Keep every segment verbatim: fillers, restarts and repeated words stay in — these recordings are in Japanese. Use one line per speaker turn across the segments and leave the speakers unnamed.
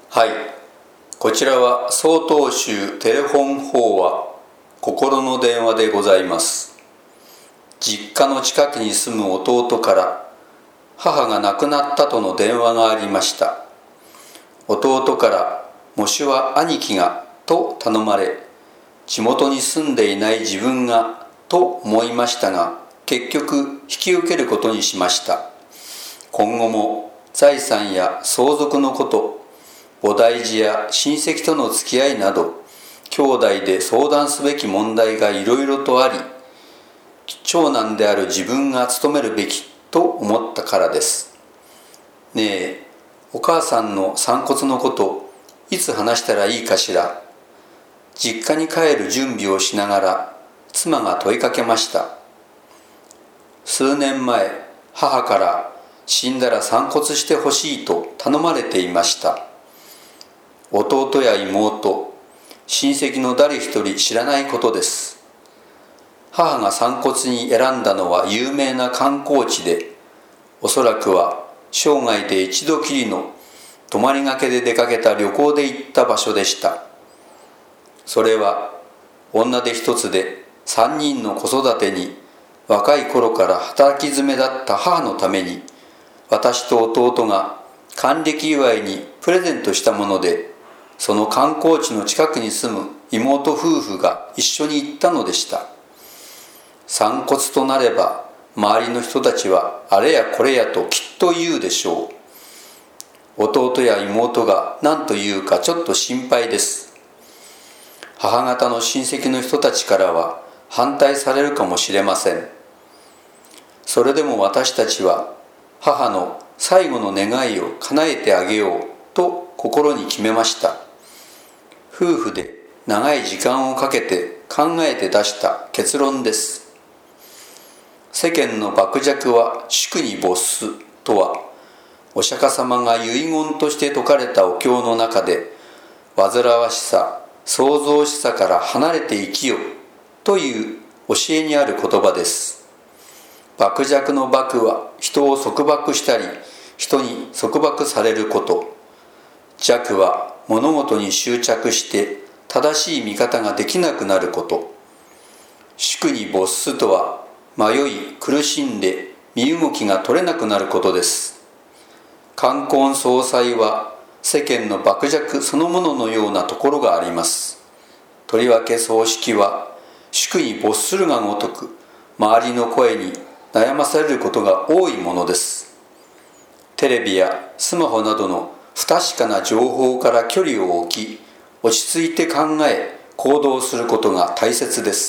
はい、こちらは曹洞宗テレフォン法話心の電話でございます。実家の近くに住む弟から母が亡くなったとの電話がありました。弟からもしは兄貴がと頼まれ、地元に住んでいない自分がと思いましたが、結局引き受けることにしました。今後も財産や相続のこと、菩提寺や親戚との付き合いなど、兄弟で相談すべき問題がいろいろとあり、長男である自分が務めるべきと思ったからです。ねえ、お母さんの散骨のこと、いつ話したらいいかしら。実家に帰る準備をしながら、妻が問いかけました。数年前、母から死んだら散骨してほしいと頼まれていました。弟や妹、親戚の誰一人知らないことです。母が散骨に選んだのは有名な観光地で、おそらくは生涯で一度きりの泊まりがけで出かけた旅行で行った場所でした。それは女手一つで三人の子育てに若い頃から働き詰めだった母のために、私と弟が還暦祝いにプレゼントしたもので、その観光地の近くに住む妹夫婦が一緒に行ったのでした。散骨となれば周りの人たちはあれやこれやときっと言うでしょう。弟や妹が何と言うかちょっと心配です。母方の親戚の人たちからは反対されるかもしれません。それでも私たちは母の最後の願いを叶えてあげようと心に決めました。夫婦で長い時間をかけて考えて出した結論です。世間の漠弱は宿に没すとは、お釈迦様が遺言として説かれたお経の中で、煩わしさ、創造しさから離れて生きよという教えにある言葉です。漠弱の漠は人を束縛したり、人に束縛されること。弱は物事に執着して正しい見方ができなくなること。宿に没すとは迷い苦しんで身動きが取れなくなることです。冠婚葬祭は世間の漠弱そのもののようなところがあります。とりわけ葬式は宿に没するがごとく周りの声に悩まされることが多いものです。テレビやスマホなどの不確かな情報から距離を置き、落ち着いて考え行動することが大切です。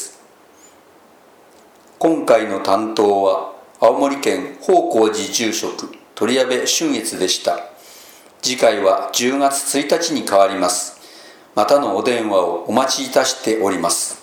今回の担当は青森県宝光寺住職鳥矢部俊悦でした。次回はじゅうがつついたちに変わります。またのお電話をお待ちいたしております。